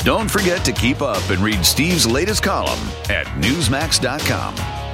Don't forget to keep up and read Steve's latest column at Newsmax.com.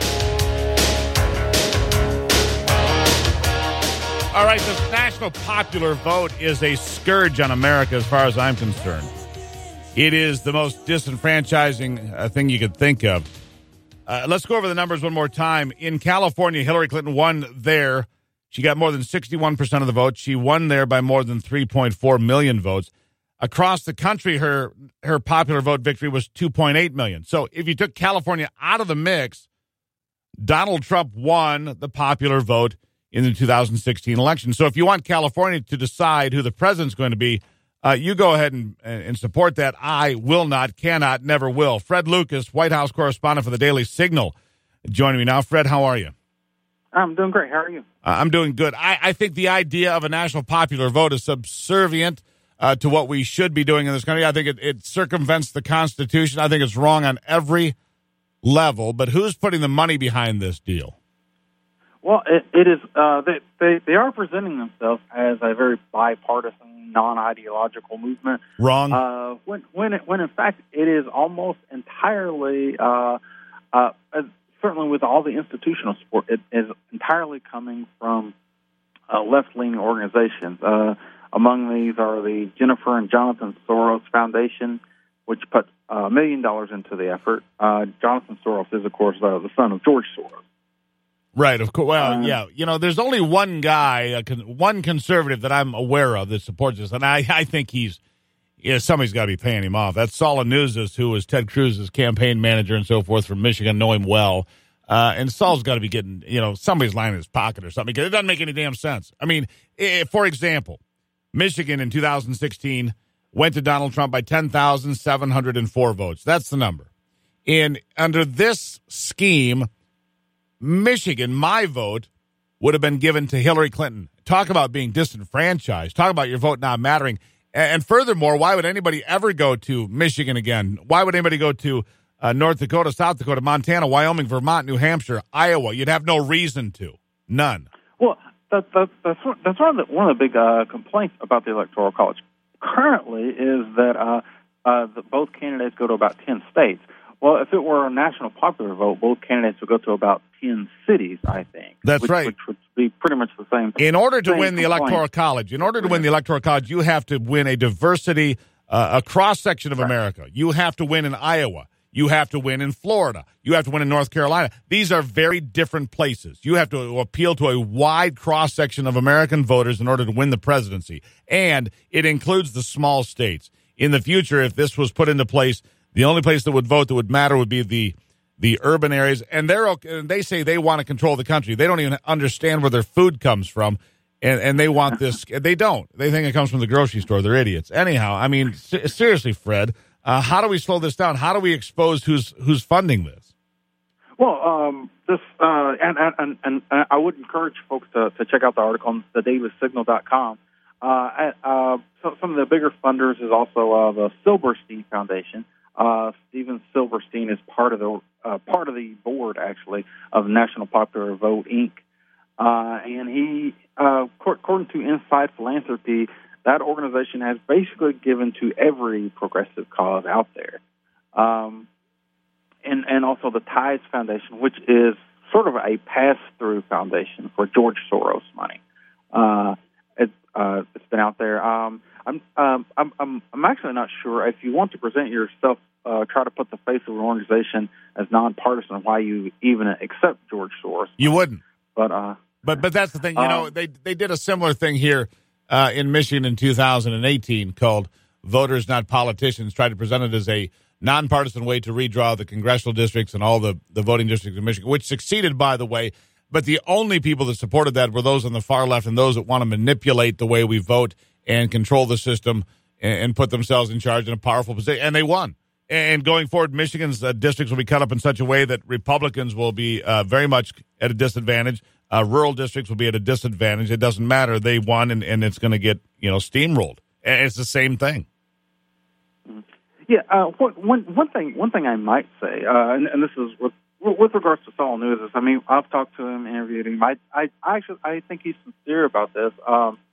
All right, this national popular vote is a scourge on America as far as I'm concerned. It is the most disenfranchising thing you could think of. Let's go over the numbers one more time. In California, Hillary Clinton won there. She got more than 61% of the vote. She won there by more than 3.4 million votes. Across the country, her popular vote victory was 2.8 million. So if you took California out of the mix, Donald Trump won the popular vote in the 2016 election. So if you want California to decide who the president's going to be, you go ahead and support that. I will not, cannot, never will. Fred Lucas, White House correspondent for the Daily Signal, joining me now. Fred, how are you? I'm doing great. How are you? I'm doing good. I think the idea of a national popular vote is subservient to what we should be doing in this country. I think it circumvents the Constitution. I think it's wrong on every level. But who's putting the money behind this deal? Well, it is. They are presenting themselves as a very bipartisan, non-ideological movement. Wrong. When in fact it is almost entirely, certainly with all the institutional support, it is entirely coming from left-leaning organizations. Among these are the Jennifer and Jonathan Soros Foundation, which put $1 million into the effort. Jonathan Soros is, of course, the son of George Soros. Right, of course. Well, yeah. You know, there's only one guy, one conservative that I'm aware of that supports this, and I think somebody's got to be paying him off. That's Saul Anuzis, who was Ted Cruz's campaign manager and so forth from Michigan, know him well. And Saul's got to be getting, somebody's lying in his pocket or something, because it doesn't make any damn sense. I mean, for example, Michigan in 2016 went to Donald Trump by 10,704 votes. That's the number. And under this scheme, Michigan, my vote, would have been given to Hillary Clinton. Talk about being disenfranchised. Talk about your vote not mattering. And furthermore, why would anybody ever go to Michigan again? Why would anybody go to North Dakota, South Dakota, Montana, Wyoming, Vermont, New Hampshire, Iowa? You'd have no reason to. None. Well, that's one of the big complaints about the Electoral College currently is that both candidates go to about 10 states. Well, if it were a national popular vote, both candidates would go to about 10 cities, I think. That's right. Which would be pretty much the same. In order to win the Electoral College, you have to win a diversity, a cross-section of America. You have to win in Iowa. You have to win in Florida. You have to win in North Carolina. These are very different places. You have to appeal to a wide cross-section of American voters in order to win the presidency. And it includes the small states. In the future, if this was put into place, the only place that would vote that would matter would be the urban areas. And they say they want to control the country. They don't even understand where their food comes from. And they want this. They don't. They think it comes from the grocery store. They're idiots. Anyhow, I mean, seriously, Fred, how do we slow this down? How do we expose who's funding this? Well, this and I would encourage folks to check out the article on theDailySignal.com. So some of the bigger funders is also the Silberstein Foundation. Steven Silberstein is part of the board, actually, of National Popular Vote, Inc. And he, according to Inside Philanthropy, that organization has basically given to every progressive cause out there. And also the Tides Foundation, which is sort of a pass-through foundation for George Soros money. It's been out there. I'm actually not sure if you want to present yourself, try to put the face of an organization as nonpartisan, why you even accept George Soros. You wouldn't. But that's the thing. They did a similar thing here in Michigan in 2018 called Voters Not Politicians. Tried to present it as a nonpartisan way to redraw the congressional districts and all the voting districts in Michigan, which succeeded, by the way. But the only people that supported that were those on the far left and those that want to manipulate the way we vote and control the system and put themselves in charge in a powerful position. And they won. And going forward, Michigan's districts will be cut up in such a way that Republicans will be very much at a disadvantage. Rural districts will be at a disadvantage. It doesn't matter. They won, and it's going to get steamrolled. And it's the same thing. Yeah. One thing I might say, and this is with regards to Saul Anuzis. I mean, I've talked to him, interviewed him. I think he's sincere about this.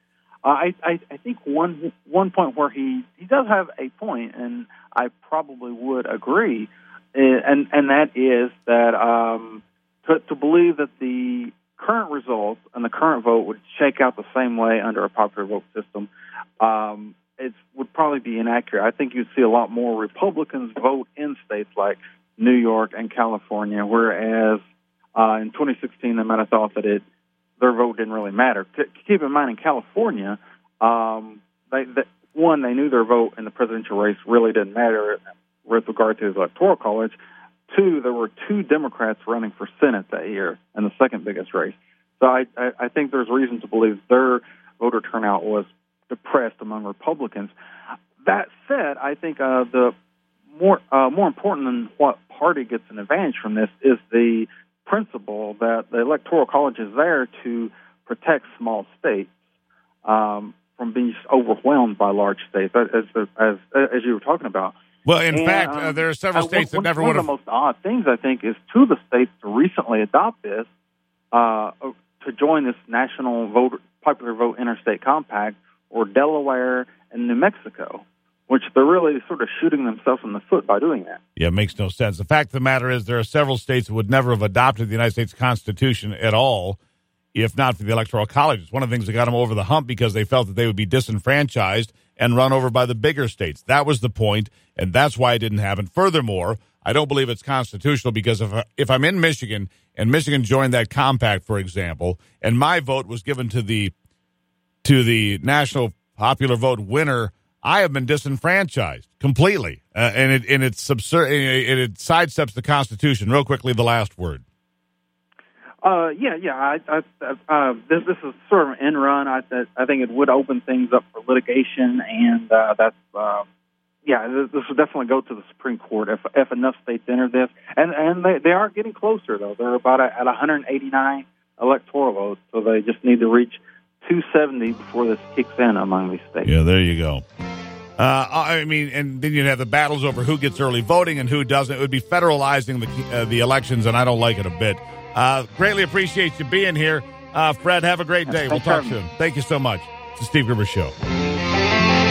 I think one point where he does have a point, and I probably would agree, and that is that to believe that the current results and the current vote would shake out the same way under a popular vote system, it would probably be inaccurate. I think you'd see a lot more Republicans vote in states like New York and California, whereas in 2016 they might have thought that their vote didn't really matter. Keep in mind, in California, they knew their vote in the presidential race really didn't matter with regard to the Electoral College. Two, there were 2 Democrats running for Senate that year in the second biggest race. So I think there's reason to believe their voter turnout was depressed among Republicans. That said, I think the more important than what party gets an advantage from this is the principle that the Electoral College is there to protect small states from being overwhelmed by large states, as you were talking about. Well, in fact, there are several states that never would have. One of the most odd things, I think, is 2 of the states to recently adopt this, to join this national popular vote interstate compact, or Delaware and New Mexico, which they're really sort of shooting themselves in the foot by doing that. Yeah, it makes no sense. The fact of the matter is there are several states that would never have adopted the United States Constitution at all if not for the Electoral College. It's one of the things that got them over the hump because they felt that they would be disenfranchised and run over by the bigger states. That was the point, and that's why it didn't happen. Furthermore, I don't believe it's constitutional because if I'm in Michigan and Michigan joined that compact, for example, and my vote was given to the national popular vote winner, I have been disenfranchised completely, and it sidesteps the Constitution. Real quickly, the last word. This is sort of an end run. I think it would open things up for litigation, and this would definitely go to the Supreme Court if enough states enter this. And they are getting closer, though. They're about at 189 electoral votes, so they just need to reach 270 before this kicks in among these states. Yeah, there you go. And then you'd have the battles over who gets early voting and who doesn't. It would be federalizing the elections, and I don't like it a bit. Greatly appreciate you being here. Fred, have a great day. We'll talk soon. Thank you so much. It's the Steve Gruber Show.